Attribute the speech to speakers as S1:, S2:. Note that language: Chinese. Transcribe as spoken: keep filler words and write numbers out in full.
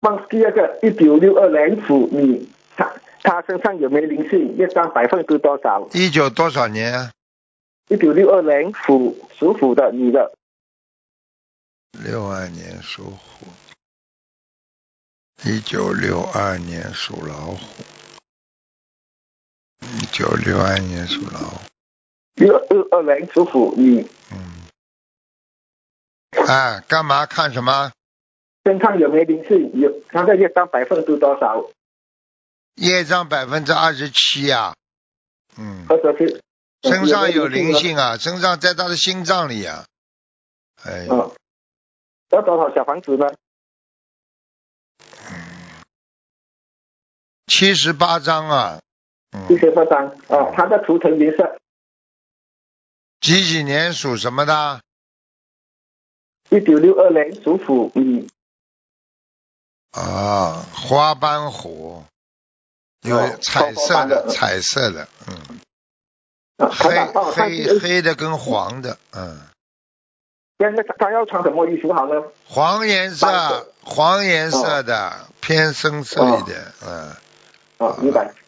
S1: 帮第二个一九六二年属女，她她身上有没有灵性？业障百分之多少？
S2: 一九多少年啊？
S1: 一九六二年属属虎的女的。
S2: 六二年属虎。一九六二年属老虎。一九六二年属老虎。
S1: 六六二年属虎女。
S2: 嗯。哎，干嘛看什么？
S1: 身上有没有灵性？有，她的业障百分之多少？
S2: 业障百分之二十七呀。嗯。
S1: 或者是
S2: 身上有灵性啊，身上在他的心脏里啊。哎。
S1: 嗯。要多少小房子呢？
S2: 嗯。七十八张啊。
S1: 七十八张啊，他的图腾颜色。
S2: 几几年属什么的？
S1: 一九六二年属虎女。
S2: 啊，花斑虎，有彩色的，彩色的，嗯，黑黑黑的跟黄的，嗯。
S1: 现在他要穿什么衣服好呢？
S2: 黄颜色，黄颜色的，偏深色一点，嗯。
S1: 哦，明白。